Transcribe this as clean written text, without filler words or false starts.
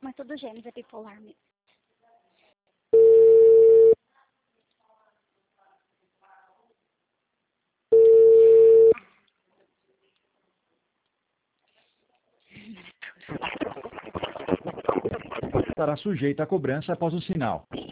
Mas todo gêmeos é bipolar mesmo. Estará sujeita a cobrança após o sinal.